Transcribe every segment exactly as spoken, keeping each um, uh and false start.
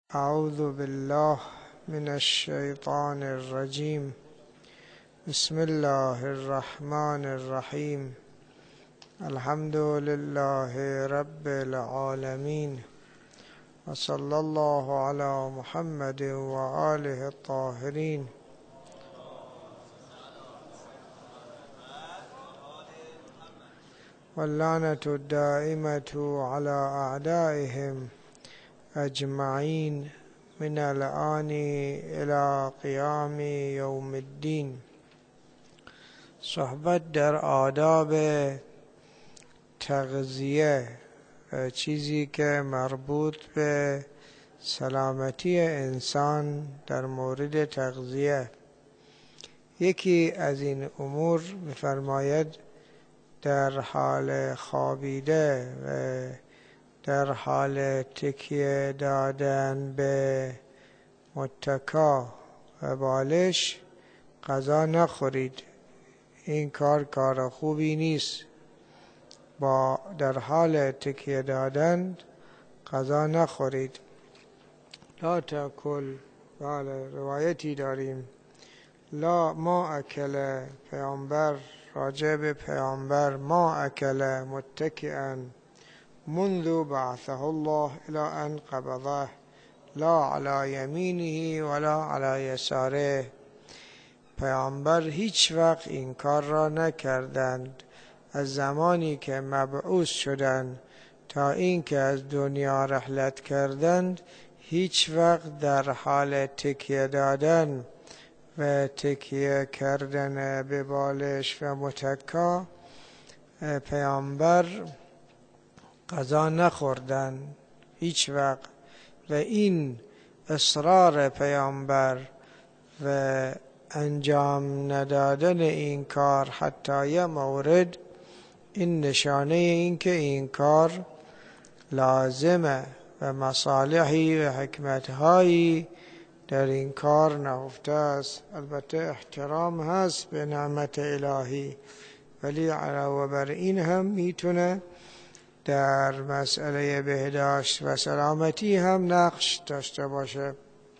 اعوذ بالله من الشیطان الرجیم. بسم الله الرحمن الرحیم. الحمد لله رب العالمین و صلی الله علی محمد و آله الطاهرین. واللعنة الدائمة على أعدائهم اجمعین من الآن الى قیام یوم الدین. صحبت در آداب تغذیه، چیزی که مربوط به سلامتی انسان در مورد تغذیه. یکی از این امور می‌فرماید در حال خوابیده و در حال تکیه دادن به متکا و بالش غذا نخورید. این کار کار خوبی نیست. با در حال تکیه دادن غذا نخورید. لا تاکل. بله، روایتی داریم لا ما اکل، پیامبر راجع به پیامبر ما اکل متکئا منذ بعثه الله الى ان قبضه لا علی یمینه ولا علی یساره. پیامبر هیچ وقت این کار را نکردند از زمانی که مبعوث شدند تا اینکه از دنیا رحلت کردند. هیچ وقت در حال تکیه دادن و تکیه کردن به بالش و متکا پیامبر غذا نخوردن هیچ وقت. و این اصرار پیامبر و انجام ندادن این کار حتی یه مورد، این نشانه این که این کار لازمه و مصالحی و حکمتهایی در این کار نهفته است. البته احترام هست به نعمت الهی، ولی علاوه بر این هم میتونه در مسئله بهداشت و سلامتی هم نقش داشته باشه.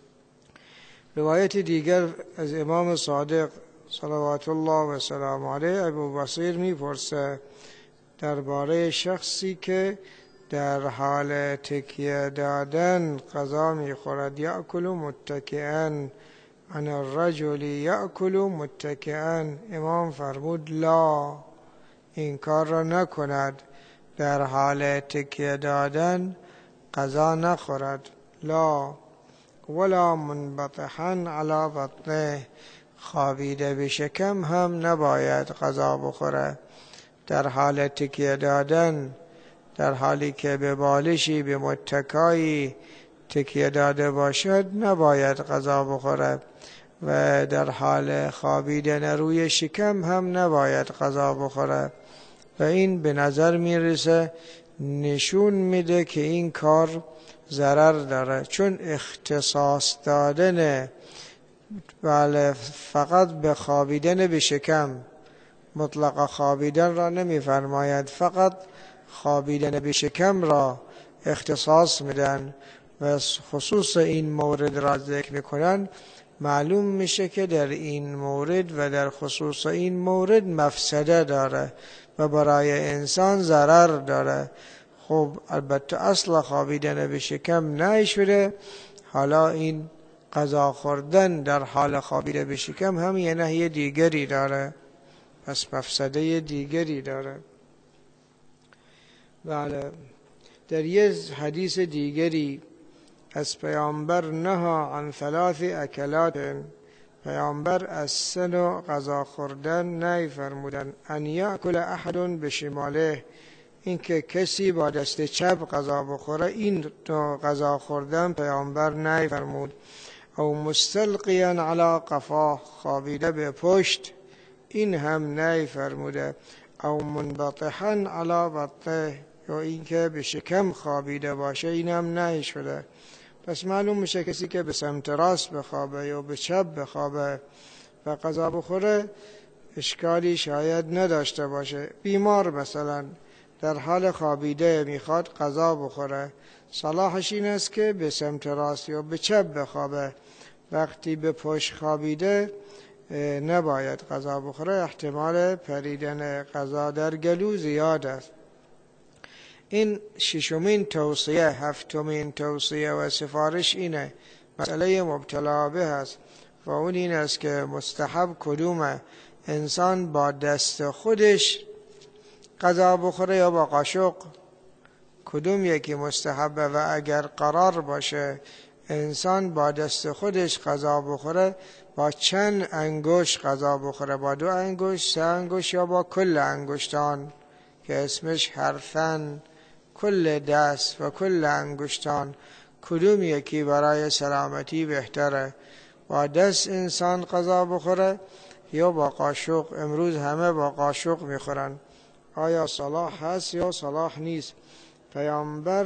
روایت دیگر از امام صادق صلوات الله و سلام علیه، ابو بصیر میپرسه درباره شخصی که در حال تکیه دادن غذا میخورد. یأکل متکئا عن الرجل یأکل متکئا. امام فرمود لا، این کار را نکند. در حال تکیه دادن غذا نخورد. لا ولا منبطحا علی بطنه. خوابیده به شکم هم نباید غذا بخوره. در حال تکیه دادن، در حالی که به بالشی به متکایی تکیه داده باشد نباید غذا بخوره. و در حال خوابیدن روی شکم هم نباید غذا بخوره. و این به نظر میرسه نشون میده که این کار ضرر داره، چون اختصاص دادن بله فقط به خوابیدن به شکم، مطلق خوابیدن را نمیفرماید، فقط خوابیدن به شکم را اختصاص میدن و خصوص این مورد را ذکر میکنن. معلوم میشه که در این مورد و در خصوص این مورد مفسده داره و برای انسان ضرر داره. خب البته اصل خوابیدن به شکم نهی شده، حالا این غذا خوردن در حال خوابیدن به شکم هم یه نهی دیگری داره، پس مفسده دیگری داره. بله، در یه حدیث دیگری از پیامبر نها عن ثلاث اکلات، پیامبر از سه نوع غذا خوردن نهی فرمودن. ان یأکل احد بشماله، این که کسی با دست چپ غذا بخوره، این نوع غذا خوردن پیامبر نهی فرمود. او مستلقیا علی قفاه، خوابیده به پشت، این هم نهی فرموده. او منبطحا علی بطنه، یا این که به شکم خوابیده باشه، این هم نهی شده. پس معلوم میشه کسی که به سمت راست بخوابه یا به چپ بخوابه و غذا بخوره اشکالی شاید نداشته باشه. بیمار مثلا در حال خوابیده میخواد غذا بخوره، صلاحش این است که به سمت راست یا به چپ بخوابه. وقتی به پشت خوابیده نباید غذا بخوره، احتمال پریدن غذا در گلو زیاد است. این ششمین توصیه، هفتمین توصیه و سفارش اینه، مسئله مبتلا به است و اون این است که مستحب کدومه، انسان با دست خودش غذا بخوره یا با قاشق، کدوم یکی مستحبه؟ و اگر قرار باشه انسان با دست خودش غذا بخوره، با چند انگشت غذا بخوره؟ با دو انگشت، سه انگشت یا با کل انگشتان که اسمش حرفن، کل دست و کل انگشتان؟ کدوم یکی برای سلامتی بهتره؟ با دست انسان غذا بخوره یا با قاشق؟ امروز همه با قاشق میخورن. آیا صلاح هست یا صلاح نیست؟ پیامبر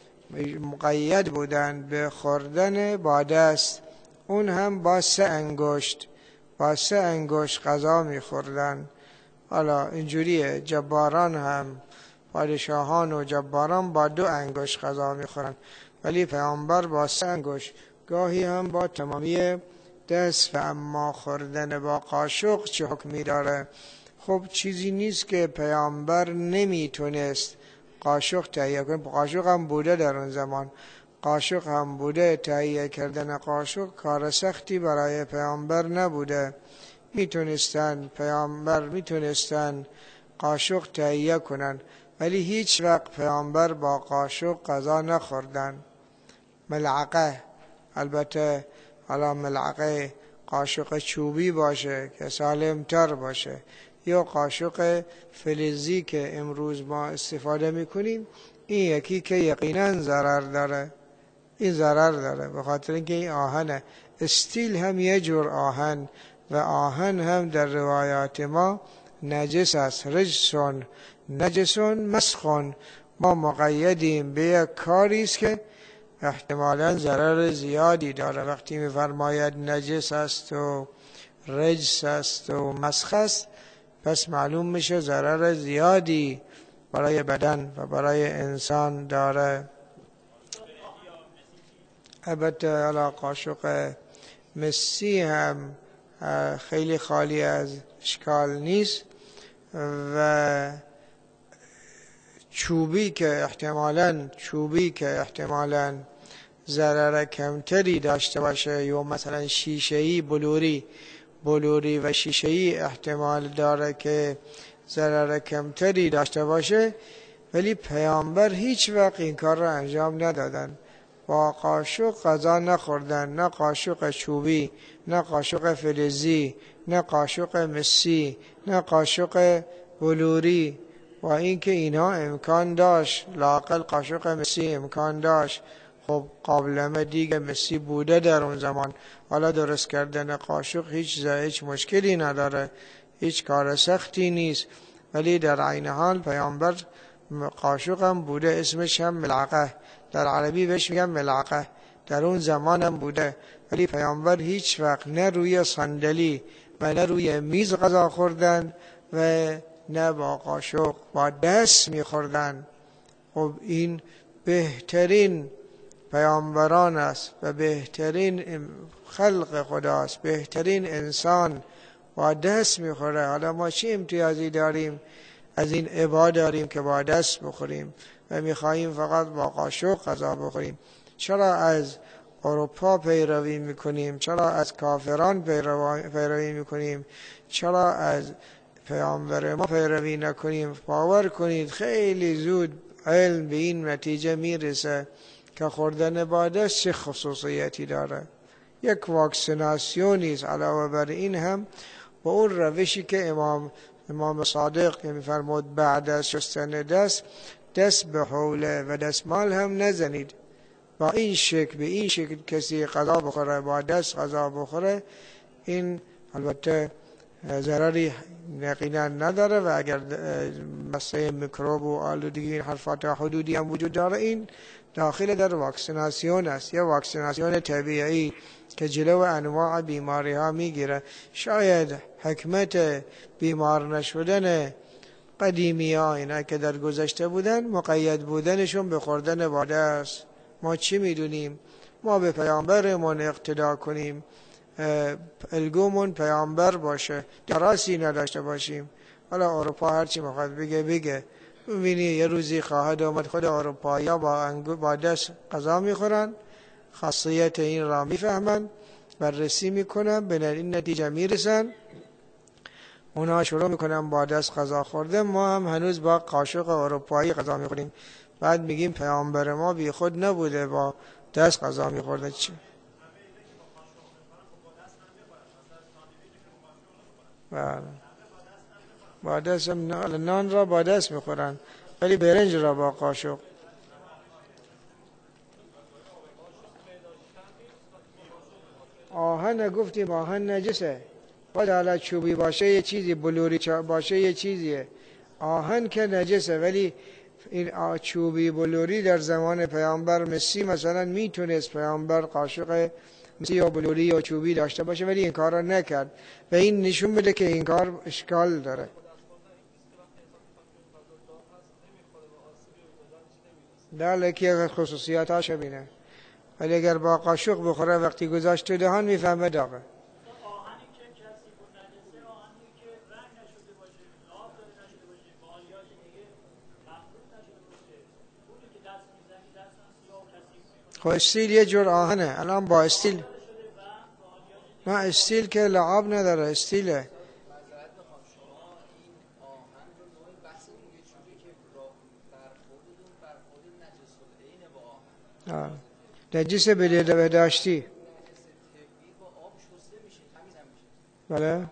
مقید بودن به خوردن با دست، اون هم با سه انگشت، با سه انگشت غذا میخوردن. حالا اینجوریه، جباران هم، پادشاهان و جباران با دو انگشت غذا میخورن، ولی پیامبر با سه انگشت، گاهی هم با تمامی دست. و اما خوردن با قاشق چه حکمی داره؟ خب چیزی نیست که پیامبر نمیتونست قاشق تهیه کنه. قاشق هم بوده در اون زمان، قاشق هم بوده، تهیه کردن قاشق کار سختی برای پیامبر نبوده. میتونستن پیامبر میتونستن قاشق تهیه کنن، ولی هیچ وقت پیامبر با قاشق غذا نخوردن. ملعقه، البته حالا ملعقه قاشق چوبی باشه که سالمتر باشه، یا قاشق فلزی که امروز ما استفاده میکنیم، این یکی که یقینا ضرر داره، این ضرر داره به خاطر اینکه این آهنه. استیل هم یه جور آهن و آهن هم در روایات ما نجس است. رجسون نجسون مسخون، ما مقیدیم به یک کاری است که احتمالاً ضرر زیادی داره. وقتی میفرماید نجس است و رجس است و مسخ است، پس معلوم میشه ضرر زیادی برای بدن و برای انسان داره. البته علا قاشق مسی هم خیلی خالی از اشکال نیست، و چوبی که احتمالاً چوبی که احتمالاً ضرر کمتری داشته باشه، یا مثلا شیشه‌ای بلوری بلوری و شیشه‌ای احتمال داره که ضرر کمتری داشته باشه، ولی پیامبر هیچ وقت این کار را انجام ندادن. با قاشق غذا نخوردن، نه قاشق چوبی، نه قاشق فلزی، نه قاشق مسی، نه قاشق بلوری. و اینکه اینا امکان داشت، لااقل قاشق مسی امکان داشت، خب قابلمه دیگه مسی بوده در اون زمان. حالا درست کردن قاشق هیچ هیچ مشکلی نداره، هیچ کار سختی نیست، ولی در عین حال پیامبر قاشق هم بوده، اسمش هم ملعقه، در عربی بهش میگن ملعقه، در اون زمان هم بوده، ولی پیامبر هیچ وقت نه روی صندلی و نه روی میز غذا خوردن و نه با قاشق، با دست میخوردن. خب این بهترین پیامبران است و بهترین خلق خداست، بهترین انسان با دست میخوره. حالا ما چه امتیازی داریم از این عبا داریم که با دست بخوریم و میخواییم فقط با قاشق غذا بخوریم؟ چرا از اروپا پیروی میکنیم؟ چرا از کافران پیروی میکنیم؟ چرا از پیامبر ما پیروی نکنیم؟ باور کنید خیلی زود علم به این نتیجه میرسه که خوردن با دست چه خصوصیتی داره. یک واکسیناسیونی است. علاوه بر این هم با اون روشی که امام امام صادق که میفرمود بعد از شستن دست دست به حوله و دستمال هم نزنید. با این شکل به این شکل کسی غذا بخوره، با دست غذا بخوره، این البته ضرری یقینا نداره و اگر مسئله میکروب و آلودگی این حرفات حدودی هم وجود داره، این داخل در واکسیناسیون است، یا واکسیناسیون طبیعی که جلو انواع بیماری ها میگیره. شاید حکمت بیمار نشدن قدیمی ها اینا که در گذشته بودن مقید بودنشون به خوردن باده است. ما چی میدونیم؟ ما به پیامبرمون اقتدا کنیم، الگومون پیامبر باشه، دراسی نداشته باشیم. حالا اروپا هرچی میخواد بگه بگه. ببینی یه روزی خواهد آمد خود اروپایی ها با, با دست غذا میخورن، خاصیت این را میفهمن، بررسی میکنن، به این نتیجه میرسن، اونا شروع میکنن با دست غذا خورده. ما هم هنوز با قاشق اروپایی غذا میخوریم، بعد میگیم پیامبر ما بی خود نبوده با دست غذا میخورده. چی؟ بله، با دست نان را با دست میخورن ولی برنج را با قاشق. آهن گفتیم آهن نجسه، باید حالا چوبی باشه یه چیزی، بلوری باشه یه چیزیه. آهن که نجسه، ولی این چوبی بلوری در زمان پیامبر مسی مثلا میتونست پیامبر قاشق مسی یا بلوری یا چوبی داشته باشه ولی این کار را نکرد و این نشون بده که این کار اشکال داره. داره که از خصوصیاتاش بینه، ولی اگر با قاشق بخوره وقتی گذاشت تو دهان میفهمه داغه. خب استیل یه جور آهنه. الان با استیل نه، استیل که لعاب نداره، استیله. نجس به داشتی. بله،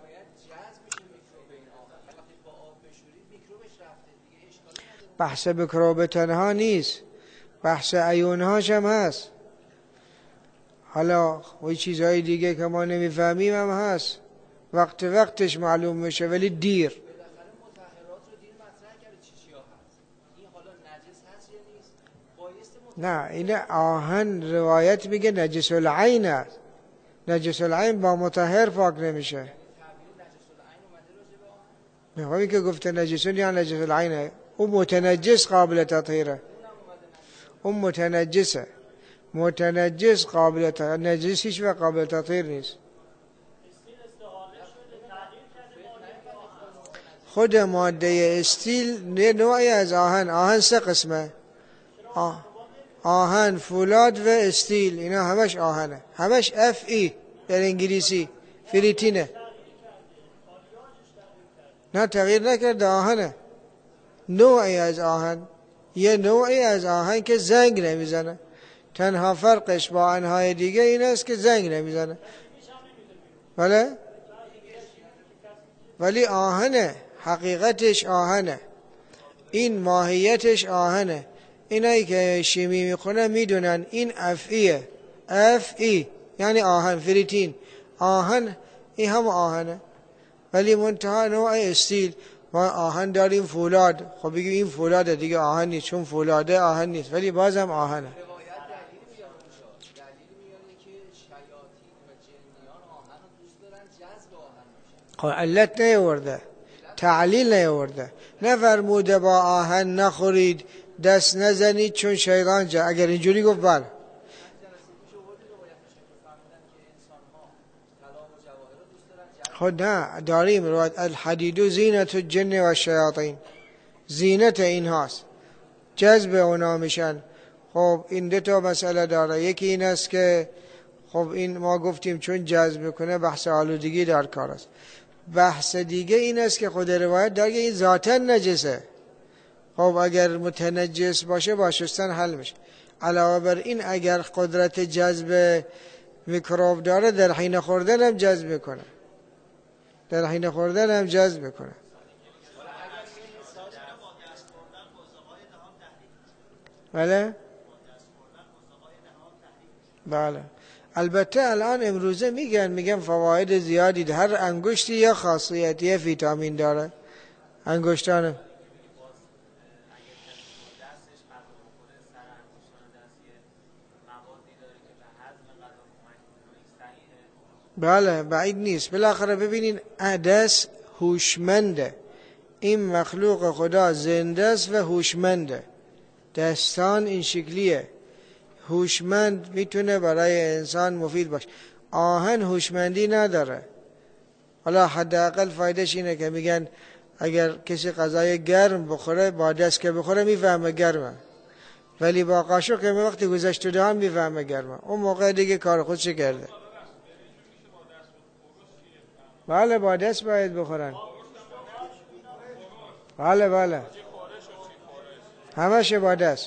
بحث میکروب تنها نیست، بحث ایونهاش هم هست. حالا وی چیزهای دیگه که ما نمیفهمیم هم هست، وقت وقتش معلوم میشه ولی دیر. نه، این آهن روایت میگه نجس العین است. نجس العین با مطهر پاک نمیشه. میخوایی که گفته نجسون یا نجس العینه، اون متنجس قابل تطهیره، اون متنجسه. متنجس قابل تطهیر، نجس هیچ وقت قابل تطهیر نیست. خود ماده استیل نوعی از آهن. آهن سه قسمه، آه. آهن، فولاد و استیل، اینا همش آهنه، همش اف ای در انگلیسی، فریتینه. نه تغییر نکرده، آهنه، نوعی از آهن. یه نوعی از آهن که زنگ نمیزنه، تنها فرقش با آهن‌های دیگه این است که زنگ نمیزنه. بله، ولی آهنه، حقیقتش آهنه، این ماهیتش آهنه. اینایی که شیمی میخونن میدونن این اف ایه، اف ای یعنی آهن، فریتین، آهن، این هم آهنه. ولی منتها نوع استیل. ما آهن داریم فولاد، خب بگیم این فولاده دیگه آهن نیست، چون فولاده آهن نیست ولی بازم آهنه. خب علت نیورده، تعلیل نیورده، نفرموده با آهن نخورید، دست نزنید چون شیطان جا. اگر اینجوری گفت بله. خود نه، داریم روایت الحدید زینت الجن و الشیاطین، زینت این هاست، جذب اونا میشن. خب این دو تا مسئله داره. یکی این است که خب این ما گفتیم چون جذب میکنه بحث آلودگی در کار است. بحث دیگه این است که خود روایت داره این ذاتاً نجسه. خب اگر متنجس باشه با شستن حل میشه. علاوه بر این اگر قدرت جذب میکروب داره در حین خوردن هم جذب میکنه، در حین خوردن هم جذب میکنه. بله بله. البته الان امروزه میگن میگن فواید زیادی، هر انگشتی یا خاصیتی یا ویتامین داره. انگشتان بله بعید نیست. بالاخره ببینین دست هوشمنده، این مخلوق خدا زنده است و هوشمنده. دستان این شکلیه، هوشمند میتونه برای انسان مفید باشه. آهن هوشمندی نداره. حالا حداقل فایدهش اینه که میگن اگر کسی غذای گرم بخوره با دست که بخوره میفهمه گرمه، ولی با قاشق که وقتی گذشت دهان میفهمه گرمه، اون موقع دیگه کار خودش کرده. بله با دست باید بخورن. بله بله همشه با دست.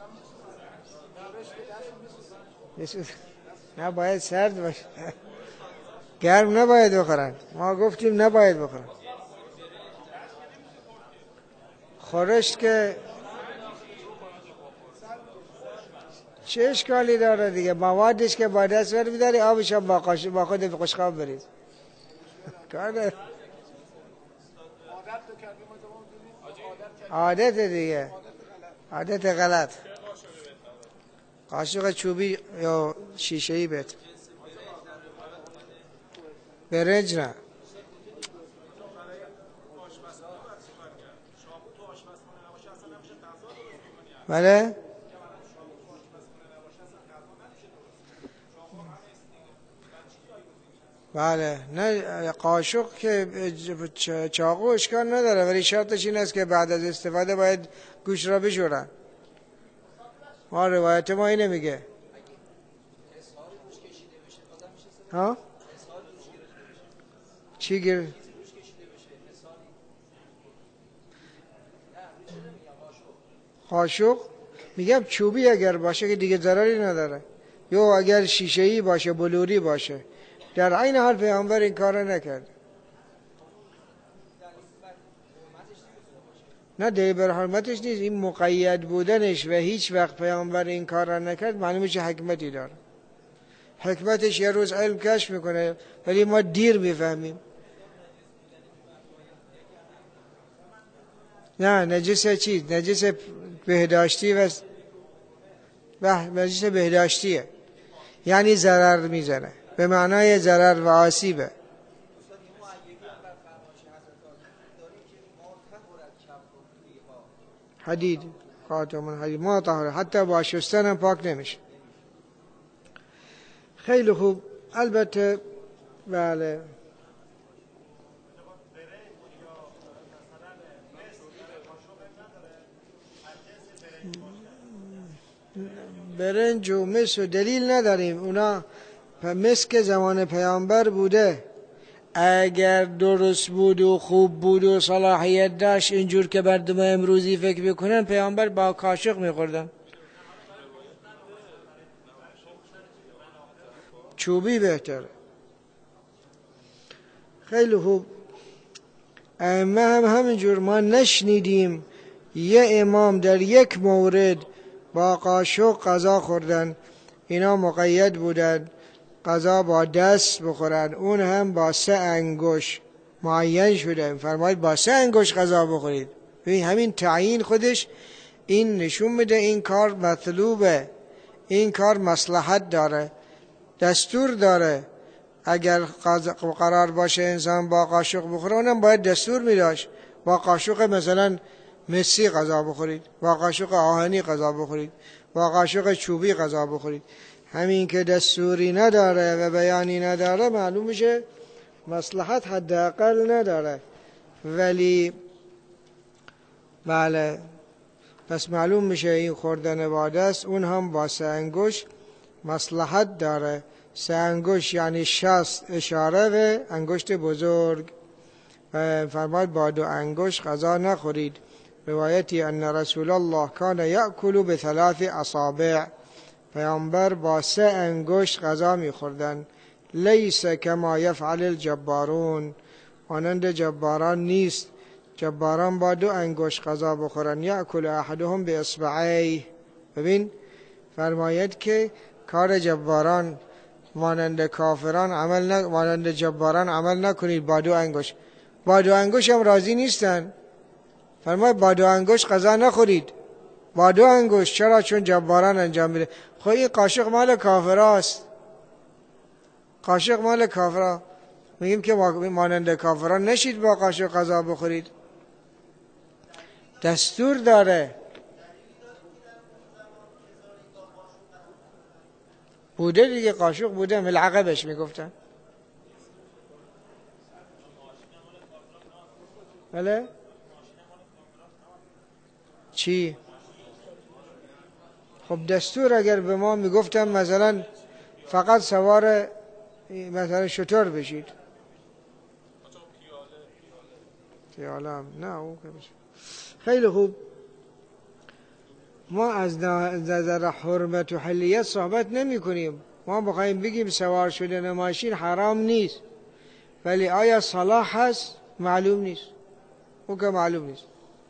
نه باید سرد باشه، گرم نباید بخورن. ما گفتیم نباید بخورن. خورشت که چه اشکالی داره دیگه؟ موادش که با دست بر می‌داری، آبش هم با قاشق با خود قاشق بریز. کار عادت دیگه، عادت غلط. قاشق چوبی یا شیشه‌ای بهت. برنج نه. بله بله نه قاشق که چاقو اشکال نداره، ولی شرطش این است که بعد از استفاده باید گوشت را بشورن. ما روایت ما اینه میگه. ها چی گیر؟ قاشق میگم چوبی اگر باشه که دیگه ضرری نداره، یا اگر شیشه‌ای باشه بلوری باشه. در عین حال پیامبر این کار نکرد. نه دیگه بر حرمتش نیست، این مقید بودنش و هیچ وقت پیامبر این کار را نکرد معلومه چه حکمتی داره. حکمتش یه روز علم کشف میکنه ولی ما دیر میفهمیم. نه نجس چیز؟ نجس بهداشتی و نجس بهداشتیه، یعنی ضرر میزنه، به معنای ضرر و آسیبه. حدید خاتم الحدید ما طهره، حتی با شستن هم پاک نمیشه. خیلی خوب. البته بله برنج و مس و دلیل نداریم، اونا مس که زمان پیامبر بوده، اگر درست بود و خوب بود و صلاحیت داشت اینجور که مردم امروزی فکر میکنن، پیامبر با قاشق میخوردن. چوبی بهتره. خیلی خوب. ائمه هم همینجور، ما نشنیدیم یه امام در یک مورد با قاشق غذا خوردن. اینا مقید بودن غذا با دست بخورن، اون هم با سه انگشت معین شده. فرمایید با سه انگشت غذا بخورید. ببین همین تعیین خودش این نشون میده این کار مطلوبه، این کار مصلحت داره، دستور داره. اگر قرار باشه انسان با قاشق بخوره، اونم باید دستور میداشت با قاشق مثلا مسی غذا بخورید، با قاشق آهنی غذا بخورید، با قاشق چوبی غذا بخورید. همین که دستوری نداره و بیانی نداره معلوم میشه مصلحت حداقل نداره. ولی بله پس معلوم میشه این خوردن با دست، اون هم با سه انگشت مصلحت داره. سه انگشت یعنی شست اشاره و انگشت بزرگ. و فرماید با دو انگشت غذا نخورید. روایتی ان رسول الله کان یأکل بثلاث اصابع، پیامبر با سه انگشت غذا میخوردن. لیس کما یفعل الجبارون، مانند جباران نیست. جباران با دو انگشت غذا بخورن. یأکل احدهم باصبعیه. ببین فرماید که کار جباران مانند کافران عمل ن... مانند جباران عمل نکنید با دو انگشت. با دو انگشت هم راضی نیستن. فرماید با دو انگشت غذا نخورید. با دو انگشت. چرا؟ چون جباران انجام میده. خب این قاشق مال کافراست. قاشق مال کافرا. میگیم که مانند کافران نشید با قاشق غذا بخورید. دستور داره. بوده دیگه، قاشق بوده، ملعقه بهش میگفتن. بله چی؟ خب دستور اگر به ما میگفتن مثلا فقط سوار مثلا شتر بشید، پیاله هم نه او خیلی خوب. ما از نظر حرمت و حلیت صحبت نمی کنیم. ما بخوایم بگیم سوار شدن ماشین حرام نیست، ولی آیا صلاح هست؟ معلوم نیست، او که معلوم نیست.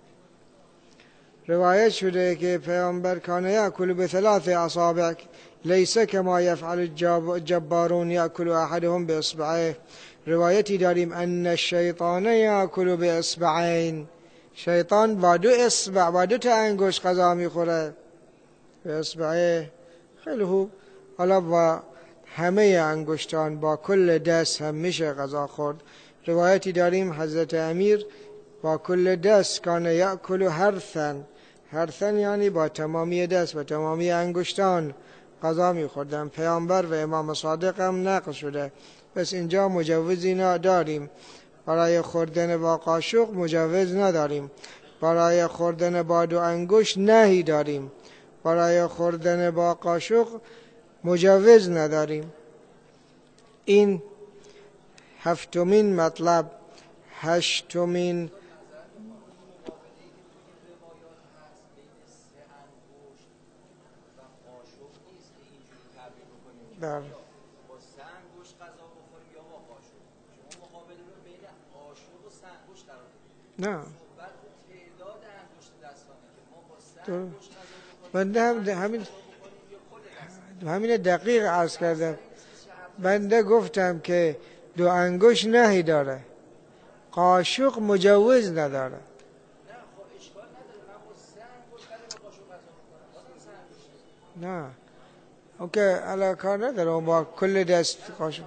روایت شده که پیامبر کان یأکل بثلاث اصابع لیس کما یفعل الجبارون یأکل احدهم باصبعه. روایتی داریم ان الشیطان یأکل باصبعین، شیطان با دو اصبع، با دو تا انگشت غذا میخوره. باصبعه خیلی خوب. حالا با همه انگشتان، با کل دست هم میشه غذا خورد. روایتی داریم حضرت امیر با کل دست کان یأکل حرثا، حرثا یعنی با تمامی دست و تمامی انگشتان غذا میخوردن. پیامبر و امام صادق هم نقل شده. بس اینجا مجوزی نداریم برای خوردن با قاشق، مجوز نداریم. برای خوردن با دو انگشت نهی داریم، برای خوردن با قاشق مجوز نداریم. این هفتمین مطلب. هشتمین در نه بنده هم همین همین دقیق عرض کردم. بنده گفتم که دو انگشت نهی داره، قاشق مجوز نداره. نه اوکی علا کار نداره با کل دست قاشق.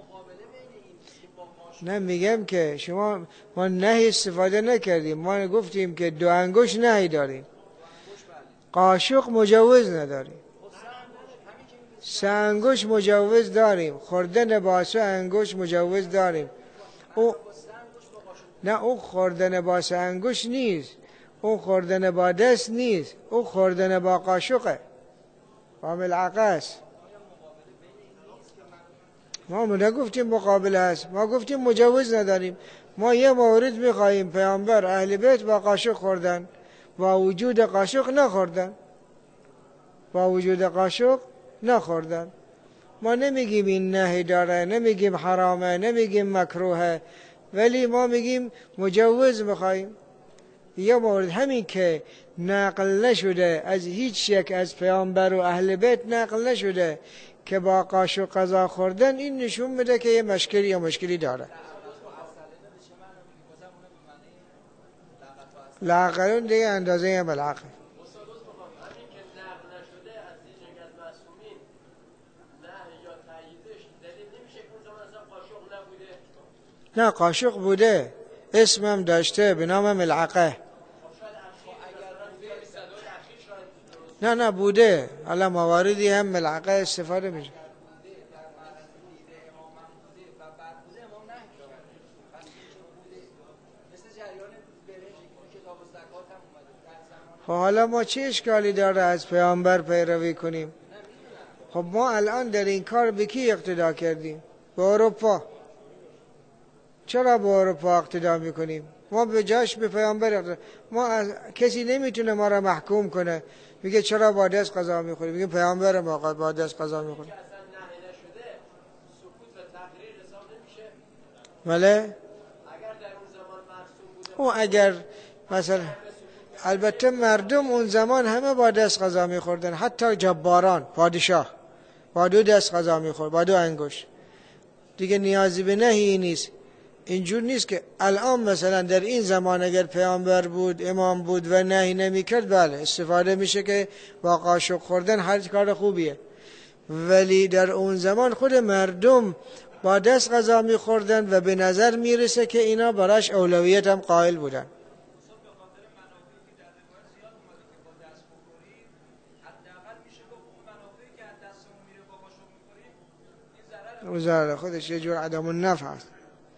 نه میگم که شما ما نهی استفاده نکردیم، ما گفتیم که دو انگشت نهی داریم، قاشق مجوز نداریم. سه انگشت مجوز داریم، خوردن با سه انگشت مجوز داریم. او نه او خوردن با سه انگشت نیست، او خوردن با دست نیست، او خوردن با قاشقه، با ملعقه است. ما نگفتیم مقابله است، ما گفتیم مجوز نداریم. ما یه مورد میخواییم، پیامبر اهل بیت با قاشق خوردن، با وجود قاشق نخوردن، با وجود قاشق نخوردن. ما نمیگیم این نهی داره، نمیگیم حرامه، نمیگیم مکروهه، ولی ما میگیم مجوز میخواییم. یه مورد همین که نقل نشده از هیچ یک از پیامبر و اهل بیت، نقل نشده که با قاشق غذا خوردن، این نشون میده که یه مشکلی یا مشکلی داره. لااقل دیگه اندازه ملعقه. نه قاشق بوده، اسمم داشته به نام ملعقه. نه نه بوده، حالا مواردی هم ملعقه استفاده میشه. خب حالا ما چه اشکالی داره از پیامبر پیروی کنیم؟ خب ما الان در این کار به کی اقتدا کردیم؟ به اروپا. چرا به اروپا اقتدا میکنیم؟ ما به جاش به پیامبر اقتدا. ما از... کسی نمیتونه ما را محکوم کنه میگه چرا با دست قضا میخوری، میگه پیامبر ما با دست قضا میخوری. بله او اگر مثلا البته مردم اون زمان همه با دست غذا میخوردن، حتی جباران، پادشاه با دو دست غذا میخورد، با دو انگشت. دیگه نیازی به نهی نیست. اینجور نیست که الان مثلا در این زمان اگر پیامبر بود، امام بود و نهی نمیکرد، بله استفاده میشه که با قاشق خوردن هر کار خوبیه، ولی در اون زمان خود مردم با دست غذا میخوردن و به نظر میرسه که اینا براش اولویت هم قائل بودن. ضرر خودش یه جور عدم النفع است.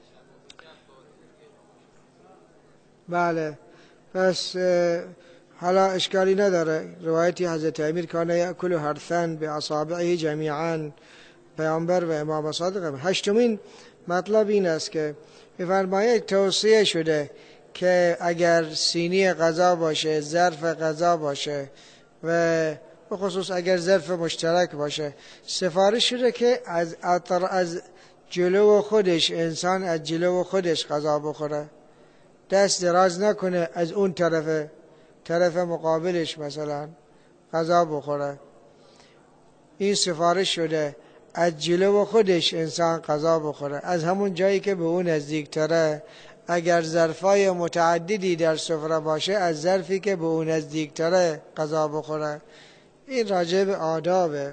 بله پس حالا اشکالی نداره. روایتی حضرت امیر کان یأکل حرثا باصابعه جمیعا، پیامبر و امام صادق. هشتمین مطلب این است که می‌فرماید توصیه شده که اگر سینی غذا باشه، ظرف غذا باشه و به خصوص اگر ظرف مشترک باشه، سفارش شده که از اطر از جلو خودش انسان از جلو خودش غذا بخوره، دست دراز نکنه از اون طرف طرف مقابلش مثلا غذا بخوره. این سفارش شده از جلو خودش انسان غذا بخوره، از همون جایی که به اون نزدیکتره. اگر ظرفای متعددی در سفره باشه، از ظرفی که به اون نزدیکتره غذا بخوره. این راجع به آدابه.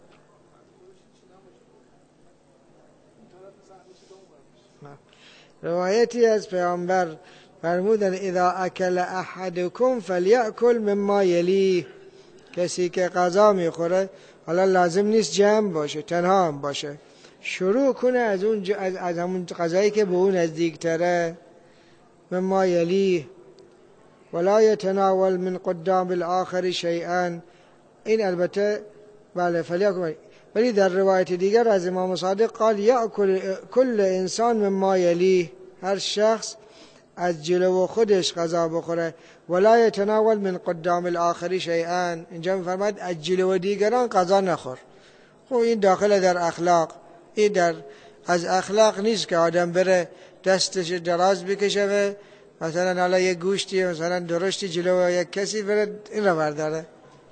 روایتی از پیامبر فرمودن اذا اکل احدکم فلیأکل مما یلیه. کسی که غذا میخوره، حالا لازم نیست جمع باشه، تنها هم باشه، شروع کنه از اون ج... از... از همون غذایی که به اون نزدیکتره. مما یلیه ولا یتناول من قدام الاخر شیئا. این البته بله فلیأکل، ولی در روایت دیگر از امام صادق قال یأکل کل انسان مما یلیه، هر شخص از جلو خودش غذا بخوره. ولا یتناول من قدام الاخر شیئا، اینجا میفرماید از جلو دیگران غذا نخور. خب این داخل در اخلاق، این در از اخلاق نیست که آدم بره دستش دراز بکشه و مثلا حالا یک گوشتی مثلا درشتی جلو یک کسی بره این رو برداره.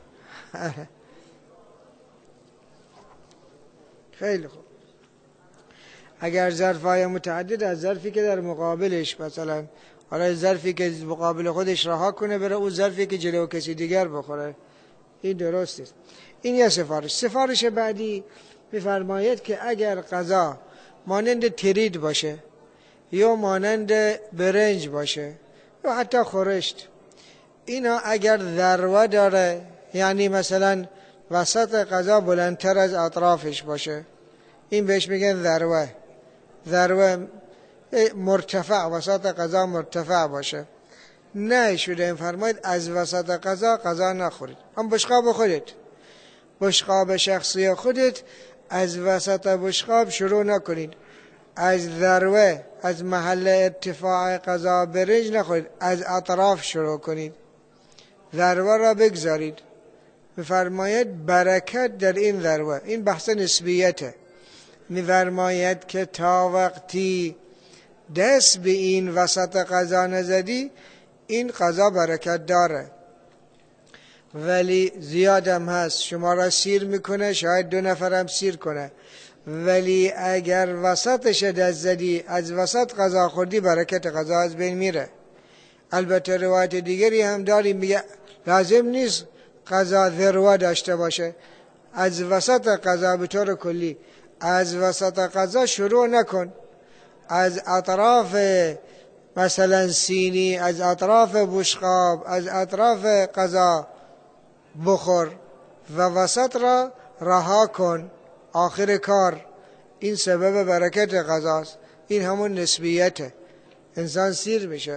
خیلی خوب. اگر ظرفای متعدد، از ظرفی که در مقابلش مثلا حالا ظرفی که مقابل خودش رها کنه بره اون ظرفی که جلو کسی دیگر بخوره، این درست است. این یه سفارش. سفارش بعدی میفرماید که اگر غذا مانند ترید باشه یا مانند برنج باشه یا حتی خورشت، اینا اگر ذروه داره، یعنی مثلا وسط غذا بلندتر از اطرافش باشه، این بهش میگن ذروه. ذروه مرتفع، وسط غذا مرتفع باشه، نه شده این فرماید از وسط غذا غذا نخورید. هم بشقاب خودت، بشقاب شخصی خودت، از وسط بشقاب شروع نکنید. از ذروه، از محل ارتفاع غذا برنج نخورید، از اطراف شروع کنید، ذروه را بگذارید. میفرماید برکت در این ذروه. این بحث نسبیته. میفرماید که تا وقتی دست به این وسط غذا نزدی، این غذا برکت داره، ولی زیادم هست، شما را سیر میکنه، شاید دو نفرم سیر کنه، ولی اگر وسطش دست زدی، از وسط غذا خوردی، برکت غذا از بین میره. البته روایت دیگری هم داریم میگه لازم نیست غذا ذروه داشته باشه، از وسط غذا به طور کلی از وسط غذا شروع نکن، از اطراف مثلا سینی، از اطراف بشقاب، از اطراف غذا بخور و وسط را رها کن آخر کار. این سبب برکت غذاست. این همون نسبیته، انسان سیر میشه.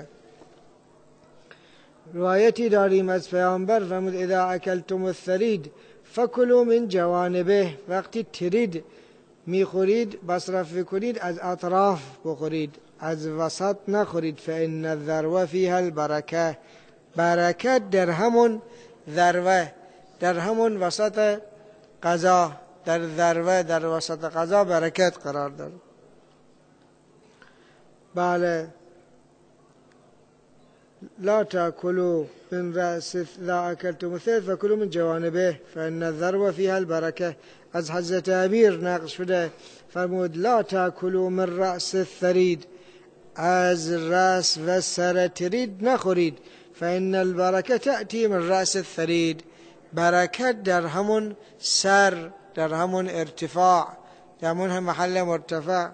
روایتی داریم از پیامبر فرمود اذا اکلتم الثرید فکلوا من جوانبه. وقتی ترید میخورید، مصرف کنید، از اطراف بخورید، از وسط نخورید. فان الذروه فیها البرکه. برکت در همون ذروه، در همون وسط غذا، در ذروه، در وسط غذا برکت قرار داره. بله لا تأكلوا من رأس لا أكلتم الثرید فكلوا من جوانبه فإن الذروة فيها البركة. از حضرت امیر نقل شده فرمود لا تأكلوا من رأس الثرید، از رأس و سر ترید نخورید. فإن البركة تأتي من رأس الثرید. برکت در همون سر، در همون ارتفاع، در همون محل مرتفع.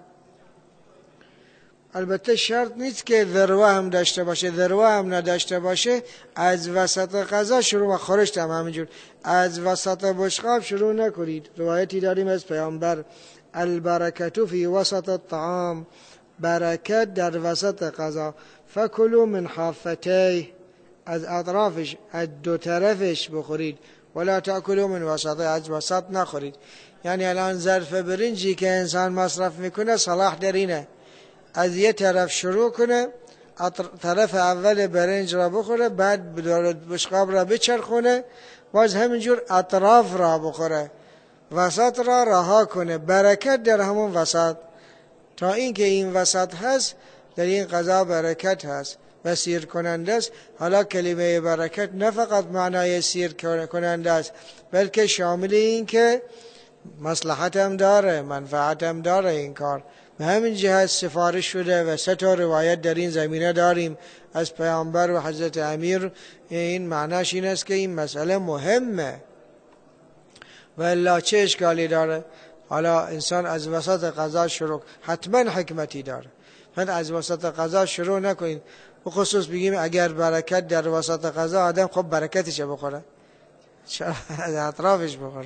البته شرط نیست که ذروه هم داشته باشه، ذروه هم نداشته باشه، از وسط غذا شروع و خورشت هم همینجور، از وسط بشقاب شروع نکنید. روایتی داریم از پیامبر البرکت فی وسط الطعام، برکت در وسط غذا. فکلوا من حافتیه، از اطرافش، از دو طرفش بخورید. ولا تأکلوا من وسطه، از وسط نخورید. یعنی الان ظرف برنجی که انسان مصرف میکنه صلاح در اینه از یه طرف شروع کنه، طرف اول برنج را بخوره، بعد بشقاب را بچرخونه و از همینجور اطراف را بخوره، وسط را رها کنه. برکت در همون وسط. تا اینکه این وسط هست در این غذا برکت هست و سیر کننده است. حالا کلمه برکت نه فقط معنای سیر کننده است، بلکه شامل این که مصلحت هم داره، منفعت هم داره این کار. به همین جهت سفارش شده و سه تا روایت در این زمینه داریم از پیامبر و حضرت امیر. این معناش این است که این مسئله مهمه و الا چه اشکالی داره؟ حالا انسان از وسط غذا شروع، حتما حکمتی داره. من از وسط غذا شروع نکنید. بخصوص بگیم اگر برکت در وسط غذا، آدم خب برکتش بخوره، چرا از اطرافش بخوره؟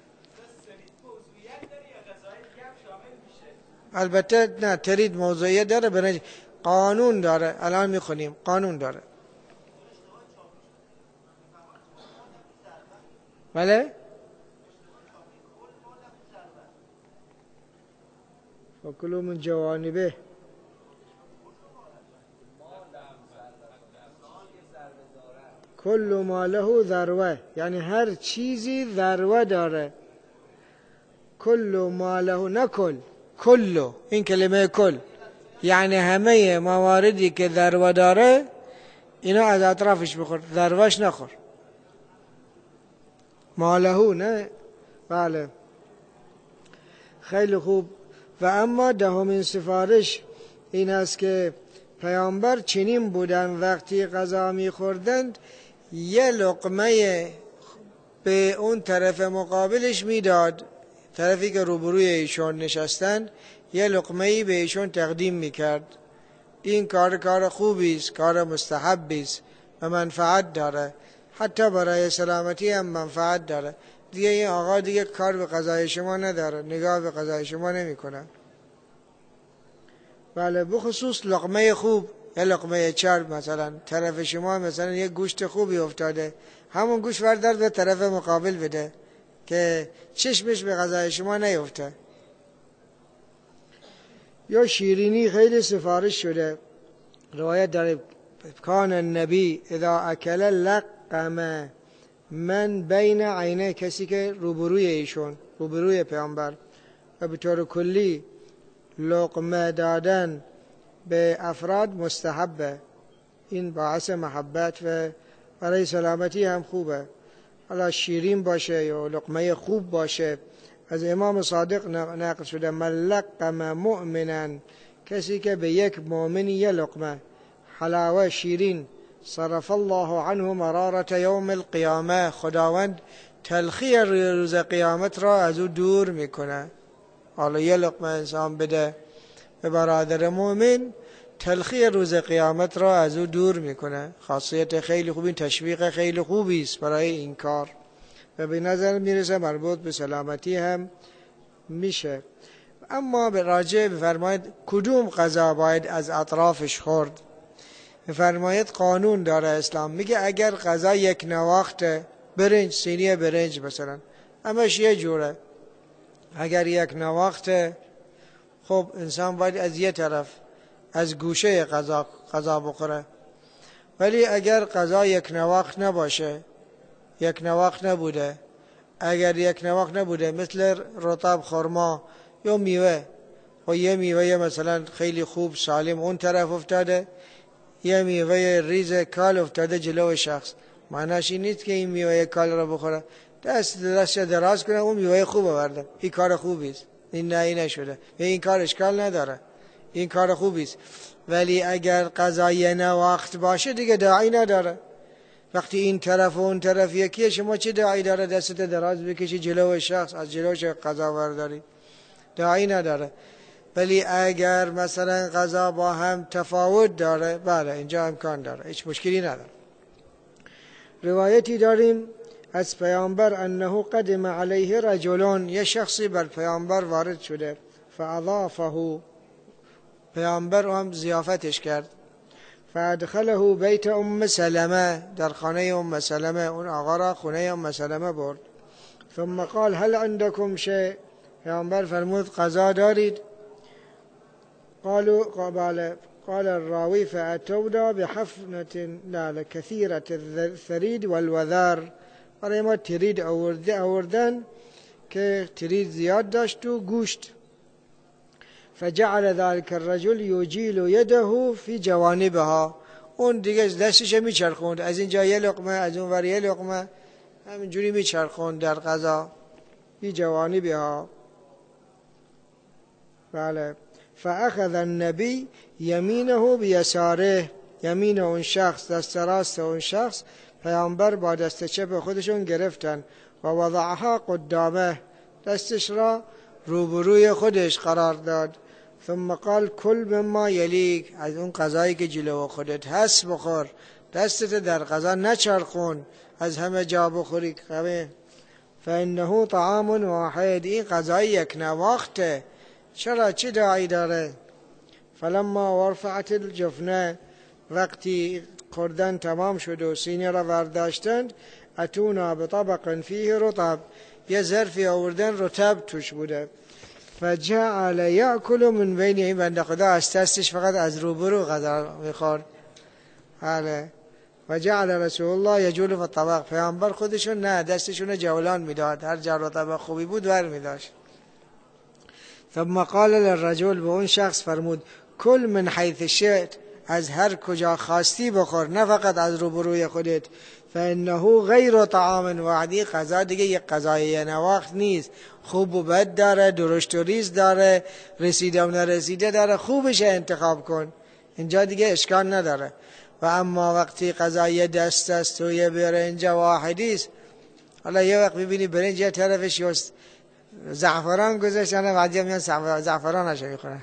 البته نه، ترید موضوعیت داره، برنج قانون داره. الان میخونیم قانون داره. بله؟ فکلوا من جوانبه، کل ما له ذروه، یعنی هر چیزی ذروه داره. کل ما له، نه کل، کلو، این کلمه کل یعنی همه مواردی که ذروه داره اینا از اطرافش بخور، ذروهش نخور. ما له، نه؟ بله، خیلی خوب. و اما دهمین سفارش این است که پیامبر چنین بودن وقتی غذا می‌خوردند یه لقمه به اون طرف مقابلش میداد، طرفی که روبروی ایشون نشستن یه لقمه‌ای به ایشون تقدیم میکرد. این کار کار خوبی است، کار مستحبی است و منفعت داره، حتی برای سلامتی هم منفعت داره. دیگه این آقا دیگه کار به غذای شما نداره، نگاه به غذای شما نمیکنه. بله، بخصوص لقمه خوب، یه لقمه چرب مثلا طرف شما، مثلا یه گوشت خوبی افتاده، همون گوشت بردار به طرف مقابل بده که چشمش به غذای شما نیفته. یا شیرینی خیلی سفارش شده. روایت داره کان النبی اذا اکل لقم من بین عینه، کسی که روبروی ایشون، روبروی پیامبر. و به طور کلی لقمه دادن به افراد مستحبه، این باعث محبت و برای سلامتی هم خوبه. حالا شیرین باشه یا لقمه خوب باشه. از امام صادق نقل شده من لقم مؤمنا، کسی که به یک مؤمن یه لقمه حلاوه شیرین، صرف الله عنه مرارت یوم القیامه، خداوند تلخی روز قیامت را از او دور میکنه. حالا یه لقمه انسان بده به برادر مؤمن، تلخی روز قیامت را از او دور میکنه. خاصیت خیلی خوبی، تشویق خیلی خوبی است برای این کار و به نظر میرسه مربوط به سلامتی هم میشه. اما به راجع بفرمایید کدوم غذا باید از اطرافش خورد. بفرمایید قانون داره اسلام، میگه اگر غذا یک نواخت، برنج، سینی برنج مثلا، همش یه جوره، اگر یک نواخت، خب انسان باید از یه طرف، از گوشه غذا غذا بخوره. ولی اگر غذا یک نواخت نباشه، یک نواخت نبوده، اگر یک نواخت نبوده مثل رطب، خرما یا میوه، و یه میوه مثلا خیلی خوب سالم اون طرف افتاده، یه میوه ریز کال افتاده جلو شخص، معناش این نیست که این میوه کال را بخوره، دست دستش دراز کنه اون میوه خوب برده، این کار خوبی است، این نه نشده، این کار اشکال نداره، این کار خوبی است. ولی اگر غذای نواخت باشه دیگه داعی نداره. وقتی این طرف و اون طرف یکیه، شما چه داعی داره دستت دراز بکشی جلو شخص، از جلوش غذا برداری؟ داعی نداره. ولی اگر مثلا غذا با هم تفاوت داره، بله اینجا امکان داره، هیچ مشکلی نداره. روایتی داریم از پیامبر انه قدم علیه رجلون، یه شخصی بر پیامبر وارد شده، فاضافه، پیامبر هم ضیافتش کرد، فادخله بیت ام سلمه، در خانه ام سلمه، اون آقا را خونه ام سلمه برد. ثم قال هل عندكم شيء، پیامبر فرمود غذا دارید؟ قالوا قال قال الراوي فأتونا بحفنة لا كثيرة الثريد والوذار، برای ما ترید آورده آوردن که ترید زیاد داشت و گوشت. فجعل ذلك الرجل يجيل يده في جوانبها، اون دیگه دستش میچرخوند، از اینجا یه لقمه از اون ور یه لقمه، همینجوری میچرخوند در غذا. في جوانبها. بله. فاخذ النبي يمينه بيساره، یمین اون شخص، دست راست اون شخص، پیامبر با دست چپ خودشون گرفتن، و وضعها قدامه، دستش را روبروی خودش قرار داد. ثم قال کل مما یلیک، از اون غذایی که جلو خودت هست بخور، دستت در غذا نچرخون، از همه جا بخوری. فانه طعام واحد، این غذای یک نواخته، چرا چه داعی داره؟ فلما ورفعت الجفنه، وقتی خوردن تمام شد و سینه را برداشتند، اتونا بطبق فیه رطب، یه ظرفی آوردن رطب توش بوده. فجعل یأکل من بین، این بنده خدا از دستش فقط از روبرو غذا میخورد. بله. وجعل رسول الله یجول فی الطبق، پیامبر خودشون نه، دستشون جولان میداد، هر جا رطب خوبی بود ور میداشت. ثم قال للرجل، به اون شخص فرمود کل من حیث شئت، از هر کجا خواستی بخور، نه فقط از روبروی خودت. فانه غیر طعام وعدی، غذا دیگه یک غذای نواخت نیست، خوب و بد داره، درشت و ریز داره، رسیده و نرسیده داره، خوبش انتخاب کن، اینجا دیگه اشکال نداره. و اما وقتی غذای دست است و یه برنج واحدی است، حالا یه وقت ببینی برنج یه طرفش یست زعفران گذاشتن، بعدی میان زعفران نشه میخورن.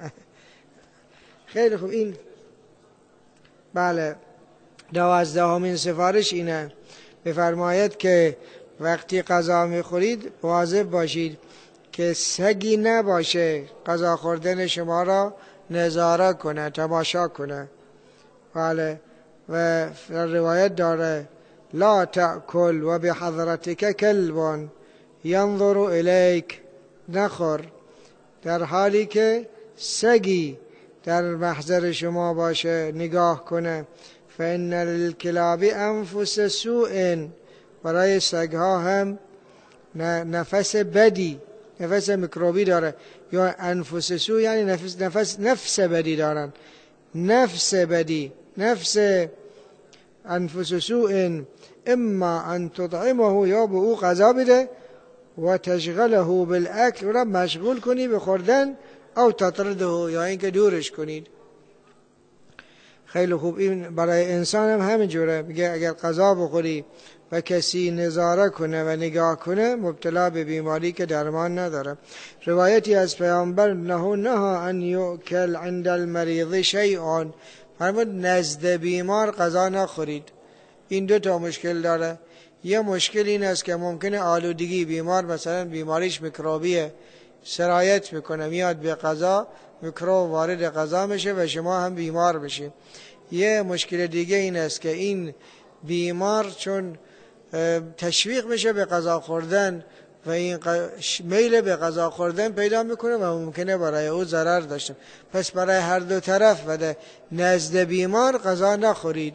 خیلی خوب. این بله دوازدهمین سفارش اینه، بفرماید که وقتی غذا میخورید مواظب باشید که سگی نباشه غذا خوردن شما را نظاره کنه، تماشا کنه. بله. و روایت داره لا تأکل و بحضرتک کلب ینظر الیک، نخور در حالی که سگی در محضر شما باشه نگاه کنه. فإن للكلاب انفس سوء، برای سگها هم نفس بدی، نفس میکروبی داره، یا انفس سوء یعنی نفس نفس نفس بدی دارن، نفس بدی، نفس انفس سوء، اما ان تطعمه، یا به او غذا بده، و تشغله بالاکل، را مشغول کنی به خوردن، او تطرده، یا اینکه دورش کنید. خیلی خوب. این برای انسان هم همینجوره، میگه اگر غذا بخوری و کسی نظاره کنه و نگاه کنه، مبتلا به بیماری که درمان نداره. روایتی از پیامبر نه نه ان یؤکل عند المریض شیء، فرمود نزد بیمار غذا نخورید. این دو تا مشکل داره. یه مشکل این است که ممکنه آلودگی، بیمار مثلا بیماریش میکروبیه، سرایت میکنه، میاد به غذا، میکروب وارد غذا میشه و شما هم بیمار بشید. یه مشکل دیگه این است که این بیمار چون تشویق میشه به غذا خوردن و این میل به غذا خوردن پیدا میکنه و ممکنه برای او ضرر داشته. پس برای هر دو طرف و نزد بیمار غذا نخورید.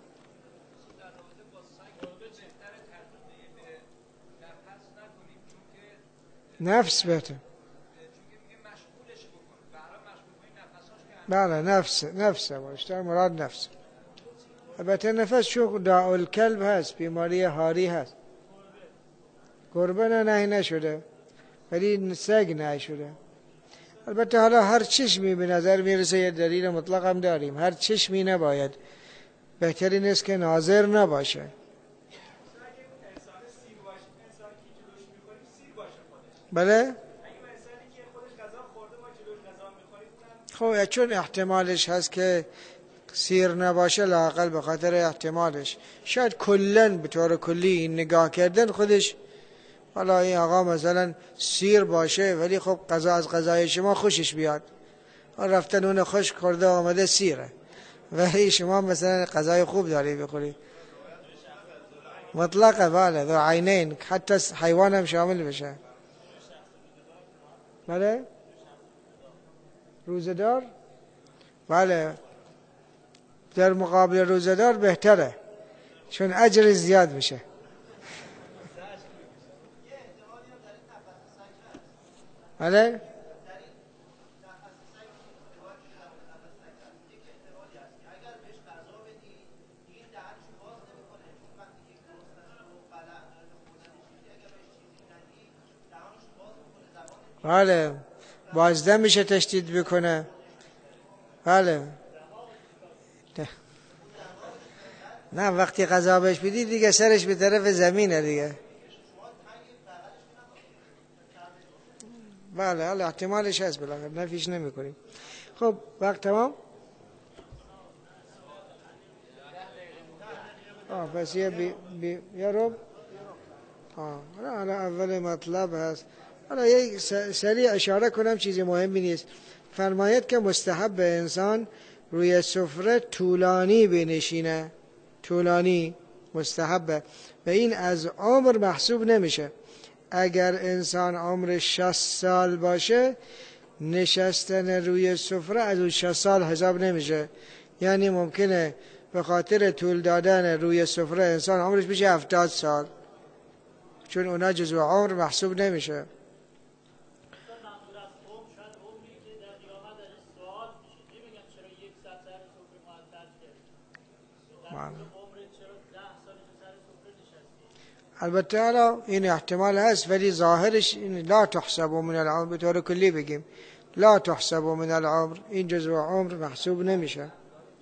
نفس بهتر. بله نفس نفس باشتر مراد نفس. البته نفس چون داء الکلب هست، بیماری هاری هست. گربه نه نهی نشده ولی سگ نهی شده. البته حالا هر چشمی به نظر میرسه یه دلیل مطلق هم داریم، هر چشمی نباید، بهترین است که ناظر نباشه. بله خب چون احتمالش هست که سیر نباشه لااقل به خاطر احتمالش. شاید کلن به طور کلی این نگاه کردن خودش، حالا این آقا مثلا سیر باشه ولی خب غذا از غذای شما خوشش بیاد، رفتن اون خوش خورده آمده سیره، ولی شما مثلا غذای خوب داری بخوری. مطلقه، بله، ذو عینین، حتی حیوان هم شامل بشه. بله روزدار، بله در مقابل روزدار بهتره چون اجر زیاد میشه. بله بله بازده میشه تشدید بکنه. بله نه وقتی غذا بهش بدی دیگه سرش به طرف زمینه دیگه. بله حالا احتمالش هست، بالاخره نفیش نمی کنیم. خب وقت تمام. آه پس یه بی بی یه رو آه حالا اول مطلب هست. حالا یک سریع اشاره کنم، چیزی مهمی نیست. فرماید که مستحب به انسان روی سفره طولانی بنشینه، طولانی مستحبه و این از عمر محسوب نمیشه. اگر انسان عمر شصت سال باشه نشستن روی سفره از اون شصت سال حساب نمیشه، یعنی ممکنه به خاطر طول دادن روی سفره انسان عمرش بشه هفتاد سال، چون اونا جزو عمر محسوب نمیشه. البته حالا این احتمال هست ولی ظاهرش این لا تحسب من العمر، به طور کلی بگیم لا تحسب من العمر، این جزو عمر محسوب نمیشه.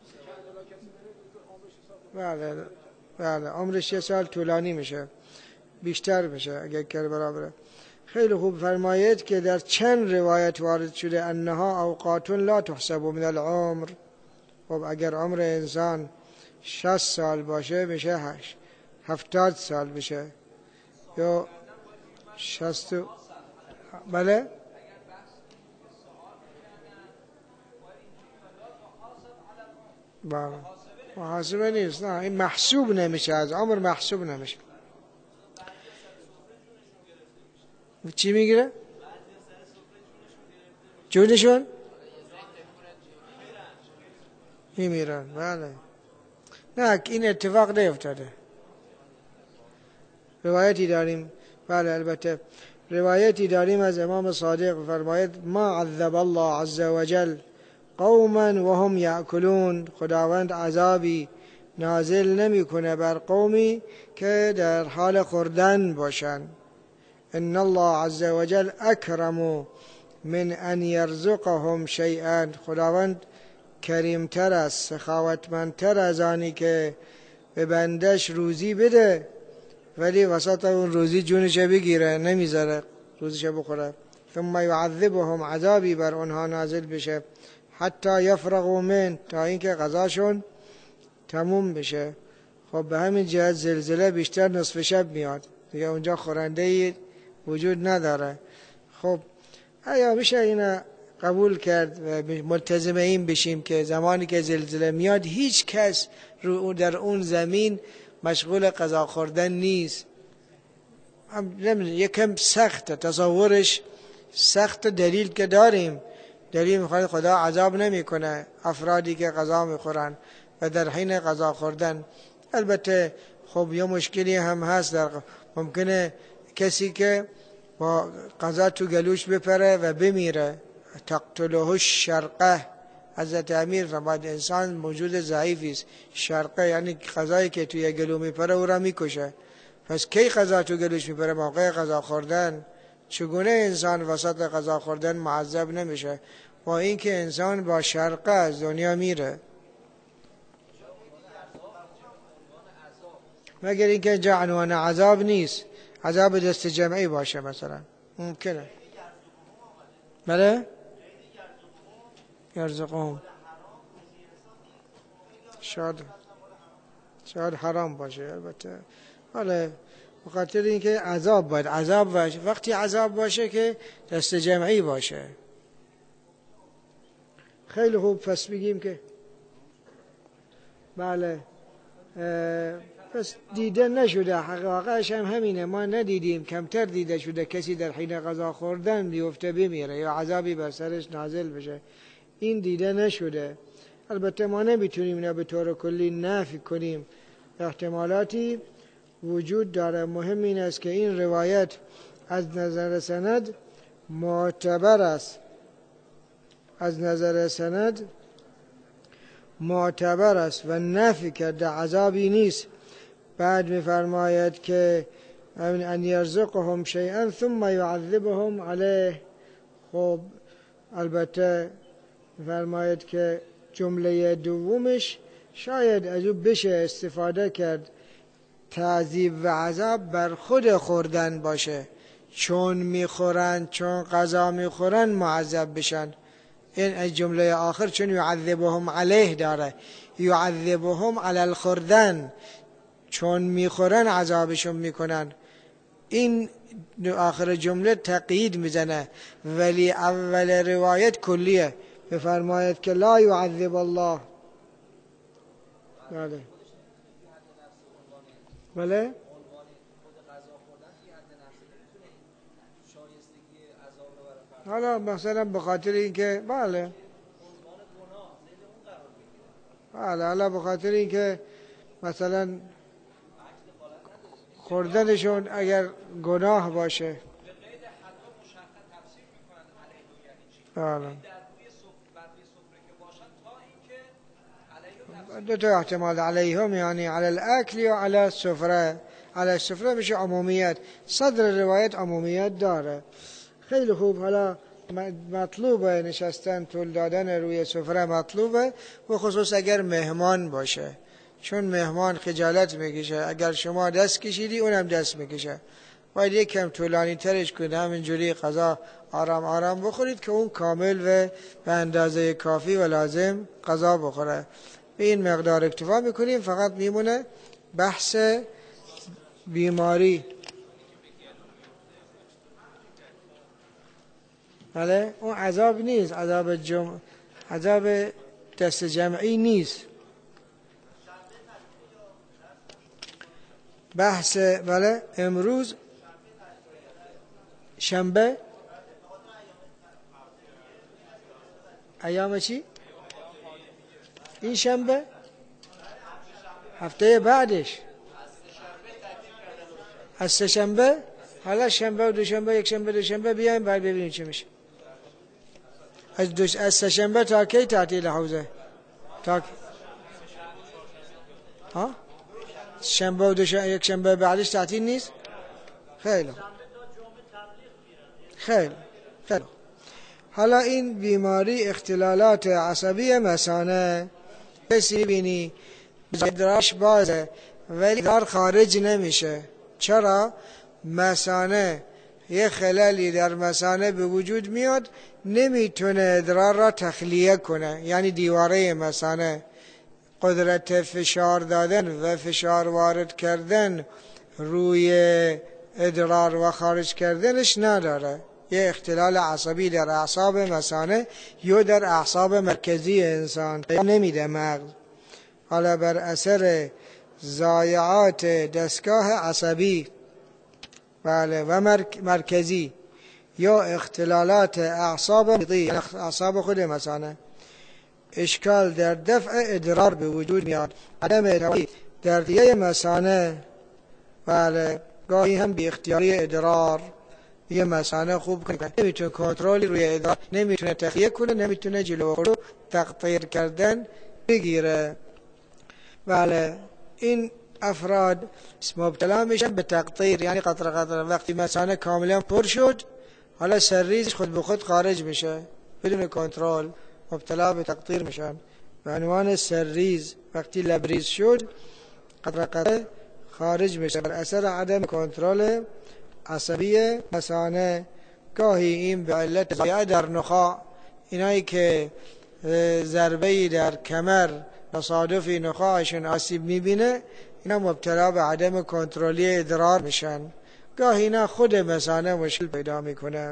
بله بله عمرش یه سال طولانی میشه، بیشتر میشه اگر کل برابره. خیلی خوب. فرماید که در چند روایت وارد شده انها اوقات لا تحسب من العمر. خب اگر عمر انسان شصت سال باشه میشه هشت هفتاد سال بشه یا شصت. بله بله محاسبه نیست، نه این محسوب نمیشه، از عمر محسوب نمیشه. چی میگیره؟ جونشون میمیرن. بله نه این اتفاق نیفتاده. روایتی داریم، بله البته روایتی داریم از امام صادق فرماید ما عذب الله عز وجل قوما وهم یأکلون، خداوند عذابی نازل نمیکنه بر قومی که در حال خوردن باشن. ان الله عز وجل اکرم من ان یرزقهم شیئا، خداوند کریمتر است، سخاوتمندتر از آنی که به بندش روزی بده ولی وسط اون روزی جونش بگیره، نمیذاره روزش بخوره. ثم یعذبهم، عذابی بر اونها نازل بشه حتی یفرغوا من، تا اینکه غذاشون تموم بشه. خب به همین جهت زلزله بیشتر نصف شب میاد دیگه، اونجا خورنده‌ای وجود نداره. خب آیا میشه اینا قبول کرد و ملتزم این بشیم که زمانی که زلزله میاد هیچ کس رو در اون زمین مشغول غذا خوردن نیست؟ یکم سخت تصورش، سخت. دلیل که داریم، دلیل میخواد خدا عذاب نمیکنه افرادی که غذا میخورن و در حین غذا خوردن. البته خب یه مشکلی هم هست، در ممکنه کسی که با غذا تو گلوش بپره و بمیره، تقتله الشرقه. حضرت امیر فرمود انسان موجود ضعیفی است، شرقه یعنی غذایی که توی گلو میپره او را میکشه. پس کی غذا تو گلوش میپره؟ موقع غذا خوردن. چگونه انسان وسط غذا خوردن معذب نمیشه با اینکه انسان با شرقه از دنیا میره؟ مگر اینکه اینجا عنوان عذاب نیست، عذاب دست جمعی باشه مثلا، ممکنه. بله یرزقهم. شاید شاید حرام باشه البته. حالا بخاطر اینکه عذاب باید عذاب باشه، وقتی عذاب باشه که دست جمعی باشه. خیلی خوب، پس بگیم که بله پس دیده نشده، حقیقتش هم همینه، ما ندیدیم، کمتر دیده شده کسی در حین غذا خوردن بیفته بمیره یا عذابی بر سرش نازل بشه، این دیده نشده. البته ما نمیتونیم اینا به طور کلی نفی کنیم، احتمالاتی وجود داره. مهم این است که این روایت از نظر سند معتبر است، از نظر سند معتبر است و نفی کرده عذابی نیست. بعد می‌فرماید که ان یرزقهم شیئا ثم یعذبهم علیه. خب البته فرماید که جمله دومش شاید از او بشه استفاده کرد تعذیب و عذاب بر خود خوردن باشه، چون میخورن چون غذا میخورن معذب بشن. این از جمله آخر چون یعذبهم علیه داره، یعذبهم علی الخوردن، چون میخورن عذابشون میکنن. این آخر جمله تقیید میزنه، ولی اول روایت کلیه، بفرماید که لا یعذب الله. بله بله حالا مثلا به خاطر اینکه بله بله حالا به خاطر اینکه مثلا خوردنشون اگر گناه باشه بله دو تا احتمال، علیهم یعنی علی الاکل یا علی السفره. علی السفره میشه عمومیت، صدر روایت عمومیت داره. خیلی خوب، حالا مطلوبه نشستن طول دادن روی سفره مطلوبه، و خصوص اگر مهمان باشه، چون مهمان خجالت میکشه، اگر شما دست کشیدی اونم دست میکشه. باید یک کم طولانی ترش کنید، همینجوری غذا آرام آرام بخورید که اون کامل و به اندازه کافی و لازم غذا بخوره. به این مقدار اکتفا میکنیم. فقط میمونه بحث بیماری. بله اون عذاب نیست، عذاب جمع، عذاب دست جمعی نیست. بحث بله امروز شنبه، ایام چی؟ این شنبه؟ هفته بعدش از سه شنبه. حالا شنبه و دوشنبه، یک شنبه دوشنبه بیایم بعد ببینیم چی میشه. از دوش از سه شنبه تا کی تعطیل حوزه؟ تا ها؟ شنبه و دوشنبه یک شنبه بعدش تعطیل نیست؟ خیلی خیلی خیلی. حالا این بیماری اختلالات عصبی مثانه، کسی بینی ادراش بازه ولی ادرار خارج نمیشه. چرا؟ مثانه یه خللی در مثانه به وجود میاد، نمیتونه ادرار را تخلیه کنه، یعنی دیواره مثانه قدرت فشار دادن و فشار وارد کردن روی ادرار و خارج کردنش نداره. یه اختلال عصبی در اعصاب مثانه یا در اعصاب مرکزی انسان نمیده مغز. حالا بر اثر ضایعات دستگاه عصبی بله و مرکزی یا اختلالات اعصاب اعصاب خود مثانه، اشکال در دفع ادرار به وجود میاد. عدم توانی در دیگه مثانه بله گاهی هم بی اختیاری ادرار یه مثانه خوب کنه، نمیتونه کنترلی روی ادرار، نمیتونه تخلیه کنه، نمیتونه جلو خودو تقطیر کردن بگیره. بله این افراد مبتلا میشن به تقطیر، یعنی قطره قطره. وقتی مثانه کاملا پر شد، حالا سرریزش خود به خود خارج میشه بدون کنترل، مبتلا به تقطیر میشن به عنوان سرریز. وقتی لبریز شد قطره قطره خارج میشه بر اثر عدم کنترل عصبی مثانه. گاهی این به علت ضایعه در نخاع، اینایی که ضربه‌ای در کمر تصادفی نخاعشون آسیب میبینه، اینا مبتلا به عدم کنترلی ادرار میشن. گاهی اینا خود مثانه مشکل پیدا میکنن.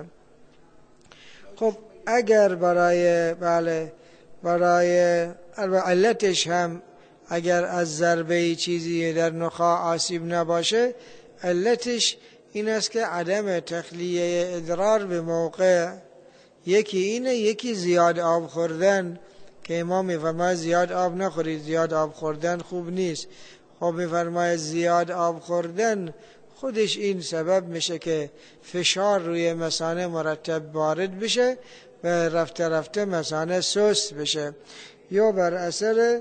خب اگر برای بله برای علتش هم اگر از ضربه چیزی در نخاع آسیب نباشه، علتش این است که عدم تخلیه ادرار به موقع. یکی اینه، یکی زیاد آب خوردن که امام میفرماید زیاد آب نخورید، زیاد آب خوردن خوب نیست. خب میفرماید زیاد آب خوردن خودش این سبب میشه که فشار روی مثانه مرتب وارد بشه و رفته رفته مثانه سست بشه، یا بر اثر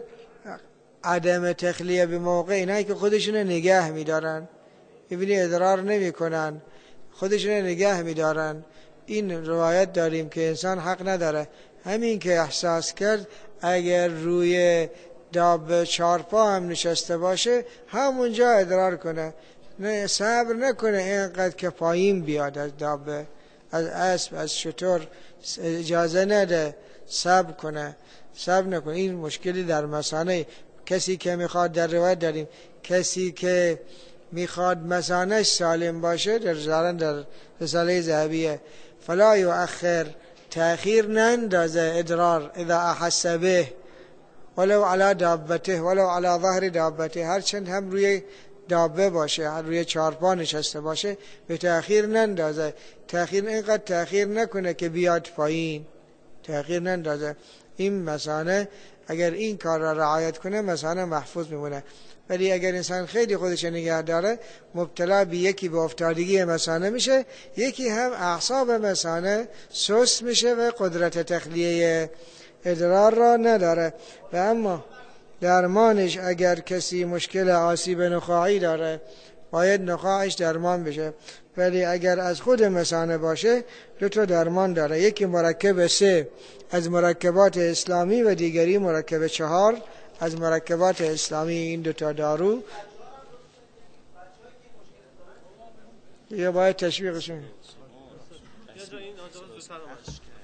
عدم تخلیه به موقع اینایی که خودشون نگه میدارن، ببینی ادرار نمی کنن، خودشون نگه میدارن. این روایت داریم که انسان حق نداره همین که احساس کرد اگر روی داب چارپا هم نشسته باشه همونجا ادرار کنه، نه صبر نکنه اینقدر که پایین بیاد از داب، از اسب، از شتر، اجازه نده صبر کنه، صبر نکنه. این مشکلی در مثانه. کسی که میخواد، در روایت داریم کسی که میخواد مثانه‌اش سالم باشه، در زارن در رساله ذهبیه، فلا یؤخر، تأخیر نندازه ادرار اذا احس به ولو علی دابته ولو علی ظهر دابته، هرچند هم روی دابه باشه، روی چارپا نشسته باشه، به تأخیر نندازه. تأخیر اینقدر تأخیر نکنه که بیاد پایین، تأخیر نندازه. این مثانه اگر این کار را رعایت کنه مثانه محفوظ میمونه. ولی اگر انسان خیلی خودش نگه داره، مبتلا به یکی به افتادگی مثانه میشه، یکی هم اعصاب مثانه سست میشه و قدرت تخلیه ادرار را نداره. و اما درمانش اگر کسی مشکل آسیب نخاعی داره باید نخاعش درمان بشه. ولی اگر از خود مثانه باشه دو تا درمان داره، یکی مرکب سه از مرکبات اسلامی و دیگری مرکب چهار از مرکبات اسلامی. این دو تا دارو یا باید تشویقشون.